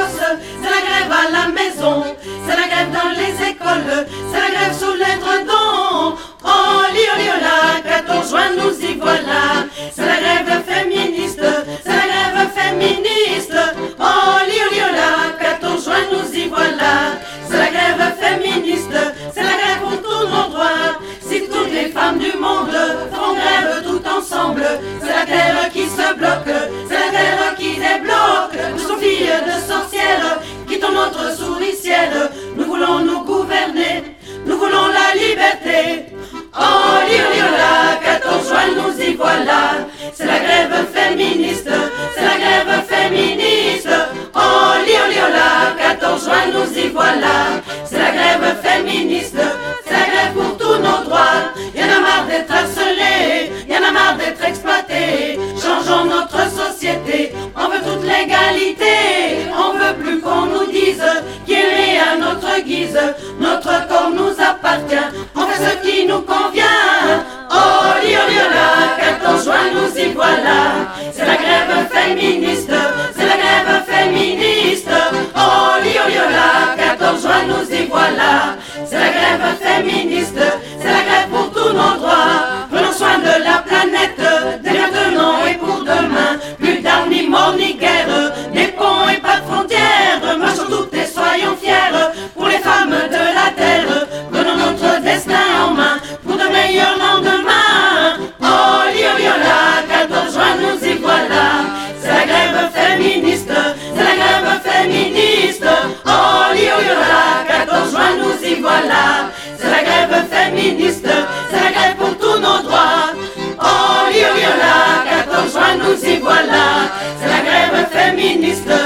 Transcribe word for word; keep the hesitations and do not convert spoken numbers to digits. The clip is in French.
poste, c'est la grève à la maison, c'est la grève dans les écoles, c'est la grève sous l'édredon. Oh, liola, quatorze juin, nous y voilà. C'est la grève féministe, c'est la grève féministe. Oh, liola, quatorze juin, nous y voilà. C'est la grève féministe, c'est la grève pour tous nos droits. Si toutes les femmes du monde font grève tout ensemble, c'est la terre qui se bloque, c'est la terre qui débloque. Nous sommes filles de sorcières, quittons notre souricière. Nous voulons nous gouverner, nous voulons la liberté. Oh, liola, quatorze juin, nous y voilà. C'est la grève féministe, c'est la grève féministe. Oh, liola, quatorze juin, nous y voilà. C'est la grève féministe, c'est la grève pour tous nos droits. Y'en a marre d'être harcelés, y'en a marre d'être exploités. Changeons notre société, on veut toute l'égalité. On veut plus qu'on nous dise qu'il est à notre guise. Notre corps nous appartient, on fait ce qui nous convient. Oh, liola, quatorze juin, nous y voilà. C'est la grève féministe, c'est la grève féministe. Oh, liola, quatorze juin, nous y voilà. C'est la grève féministe, c'est la grève pour tous nos droits. Prenons soin de la planète, dès maintenant et pour demain. Plus d'armes, ni mort, ni guerre, des ponts et pas de frontières. Marchons toutes et soyons fiers pour les femmes de la terre. Prenons notre destin en main pour de meilleurs lendemains. Oh, liola, quatorze juin, nous y voilà. C'est la grève féministe, c'est la grève féministe. Oh, liola, quatorze juin, nous y voilà. C'est la grève féministe, c'est la grève pour tous nos droits. Oh, liola, quatorze juin, nous y voilà. C'est la grève féministe.